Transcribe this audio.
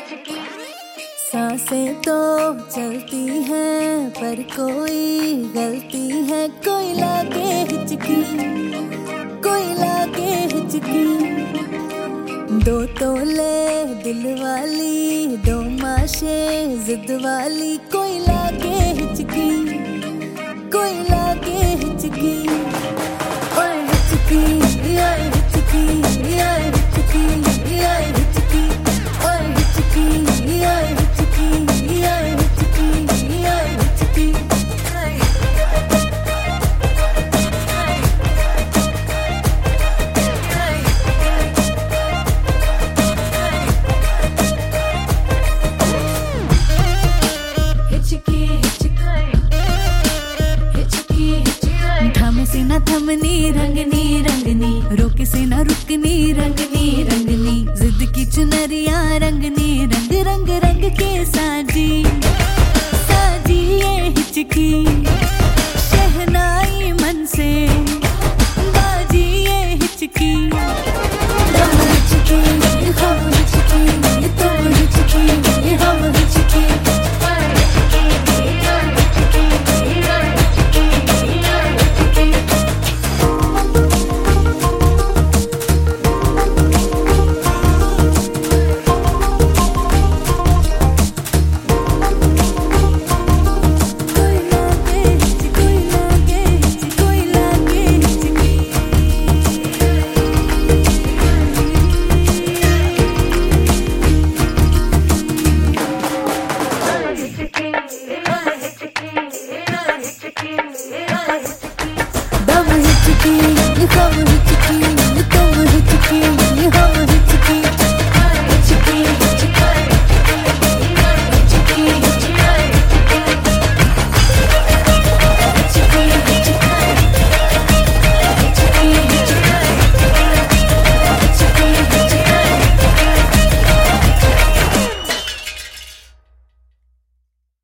सांसें तो चलती हैं पर कोई गलती है, कोई लागे हिचकी, कोई लागे हिचकी। दो तोले दिल वाली, दो माशे जिद वाली, कोई लागे हिचकी, कोई लागे हिचकी। ओए हिचकी, ओए हिचकी, ओए हिचकी, ओए हिचकी, ओए हिचकी, ओए हिचकी, ओए हिचकी, ओए हिचकी। थम से न थमनी, रंगनी रंगनी, रोक से न रुकनी, रंगनी रंगनी। जिद की चुनरिया रंगनी, रंग रंग रंग के साजी, साजी ये हिचकी। शहनाई मन से बाजी ये हिचकी। हम हिचकी, हम हिचकी, तुम हिचकी, हम हिचकी। Dam hichki, kham hichki।